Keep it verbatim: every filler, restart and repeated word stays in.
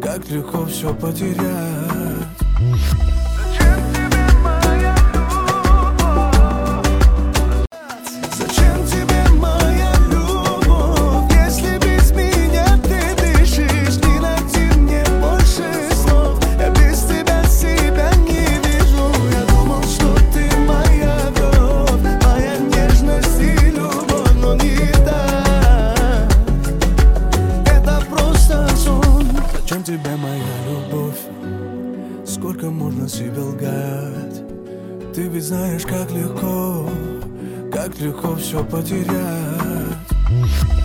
как легко все потерять. Зачем тебе моя любовь? Сколько можно себе лгать? Ты ведь знаешь, как легко, как легко все потерять.